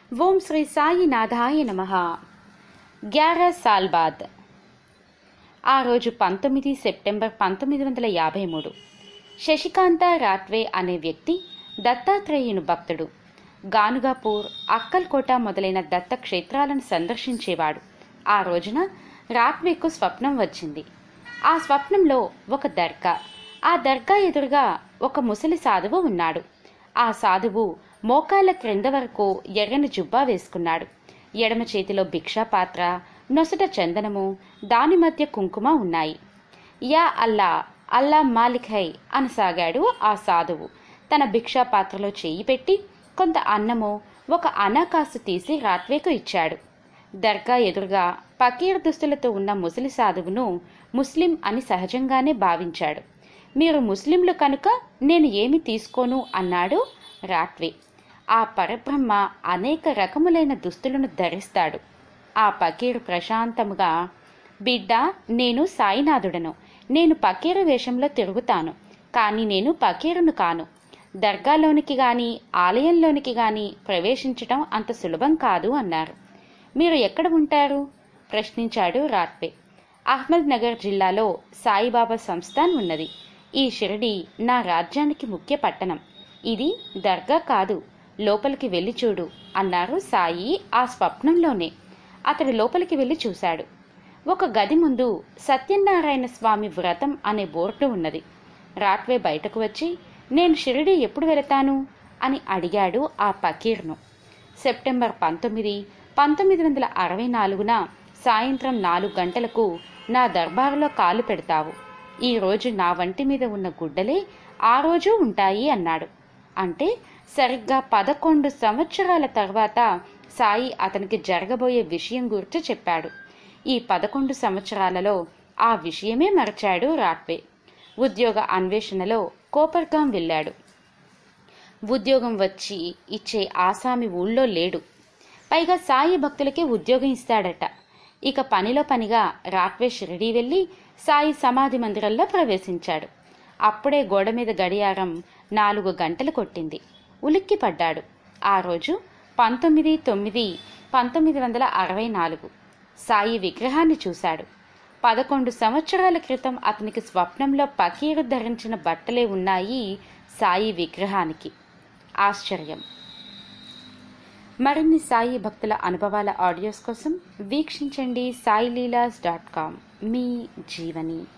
ఓం శ్రీ సాయినాథాయ నమః. 11 साल बाद. ఆ రోజు 19 సెప్టెంబర్ 1953. శశికాంత రాట్వే అనే వ్యక్తి దత్తాత్రేయుని భక్తుడు. గానుగాపూర్, అక్కల్కోట మొదలైన దత్త క్షేత్రాలను సందర్శించేవాడు. ఆ రోజున రాట్వేకు స్వప్నం వచ్చింది. ఆ స్వప్నంలో ఒక దర్గా, ఆ దర్గా ఎదురుగా ఒక ముసలి సాధువు ఉన్నాడు. ఆ సాధువు మోకాళ్ళ క్రింద వరకు ఎర్రని జుబ్బా వేసుకున్నాడు. ఎడమ చేతిలో భిక్షా పాత్ర, నొసట చందనము, దాని మధ్య కుంకుమ ఉన్నాయి. యా అల్లా, అల్లా మాలిక్ హై అనసాగాడు ఆ సాధువు. తన భిక్షా పాత్రలో చేయి పెట్టి కొంత అన్నము, ఒక అనాకాసు తీసి రాట్వేకు ఇచ్చాడు. దర్గా ఎదురుగా పకీర్ దుస్తులతో ఉన్న ముసలి సాధువును ముస్లిం అని సహజంగానే భావించాడు. మీరు ముస్లింలు కనుక నేను ఏమి తీసుకోను అన్నాడు రాట్వే. ఆ పరబ్రహ్మ అనేక రకములైన దుస్తులను ధరిస్తాడు. ఆ పకీరు ప్రశాంతముగా, బిడ్డ, నేను సాయినాథుడను. నేను పకీరు వేషంలో తిరుగుతాను, కానీ నేను పకీరును కాను. దర్గాలోనికి గాని ఆలయంలోనికి గాని ప్రవేశించటం అంత సులభం కాదు అన్నారు. మీరు ఎక్కడ ఉంటారు ప్రశ్నించాడు రాట్వే. అహ్మద్ నగర్ జిల్లాలో సాయిబాబా సంస్థాన్ ఉన్నది. ఈ షిరిడి నా రాజ్యానికి ముఖ్య పట్టణం. ఇది దర్గా కాదు, లోపలికి వెళ్ళి చూడు అన్నారు సాయి ఆ స్వప్నంలోనే. అతడు లోపలికి వెళ్ళి చూశాడు. ఒక గది ముందు సత్యనారాయణ స్వామి వ్రతం అనే బోర్డు ఉన్నది. రాట్వే బయటకు వచ్చి, నేను షిరిడి ఎప్పుడు వెళతాను అని అడిగాడు ఆ పకీర్ను. సెప్టెంబర్ 19, 1964న సాయంత్రం 4 గంటలకు నా దర్బారులో కాలు పెడతావు. ఈ రోజు నా వంటి మీద ఉన్న గుడ్డలే ఆ రోజు ఉంటాయి అన్నాడు. అంటే సరిగ్గా 11 సంవత్సరాల తర్వాత సాయి అతనికి జరగబోయే విషయం గురించి చెప్పాడు. ఈ 11 సంవత్సరాలలో ఆ విషయమే మరచాడు రాట్వే. ఉద్యోగ అన్వేషణలో కోపర్గాం వెళ్ళాడు. ఉద్యోగం వచ్చి ఇచ్చే ఆసామి ఊళ్ళో లేడు. పైగా సాయి భక్తులకే ఉద్యోగం ఇస్తాడట. ఇక పనిలో పనిగా రాట్వే షిరిడీ వెళ్ళి సాయి సమాధి మందిరంలో ప్రవేశించాడు. అప్పుడే గోడ మీద గడియారం 4 గంటలు కొట్టింది. ఉలిక్కి పడ్డాడు. ఆ రోజు 19/9/1964. సాయి విగ్రహాన్ని చూశాడు. 11 సంవత్సరాల క్రితం అతనికి స్వప్నంలో పకీరు ధరించిన బట్టలే ఉన్నాయి సాయి విగ్రహానికి. ఆశ్చర్యం. మరిన్ని సాయి భక్తుల అనుభవాల ఆడియోస్ కోసం వీక్షించండి saileelas.com. మీ జీవని.